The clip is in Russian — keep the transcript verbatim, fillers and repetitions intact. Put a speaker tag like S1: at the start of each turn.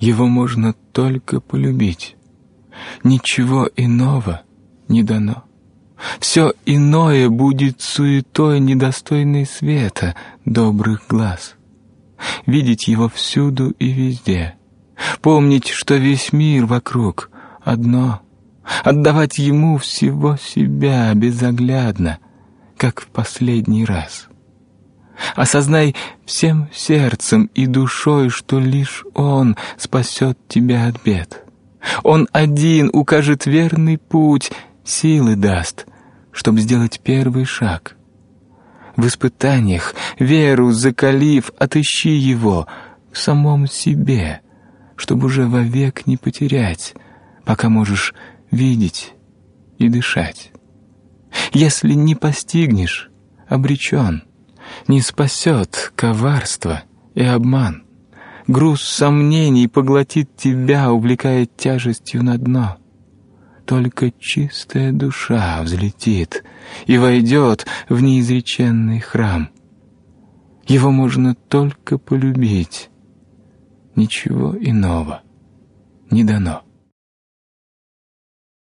S1: Его можно только полюбить. Ничего иного не дано. Все иное будет суетой, недостойной света добрых глаз. Видеть его всюду и везде, помнить, что весь мир вокруг одно, отдавать ему всего себя безоглядно, как в последний раз. Осознай всем сердцем и душой, что лишь Он спасет тебя от бед. Он один укажет верный путь, силы даст, чтоб сделать первый шаг. В испытаниях, веру закалив, отыщи его в самом себе, чтоб уже вовек не потерять, пока можешь видеть и дышать. Если не постигнешь, обречен, не спасет коварство и обман. Груз сомнений поглотит тебя, увлекая тяжестью на дно. Только чистая душа взлетит и войдет в неизреченный храм. Его можно только полюбить, ничего иного не дано.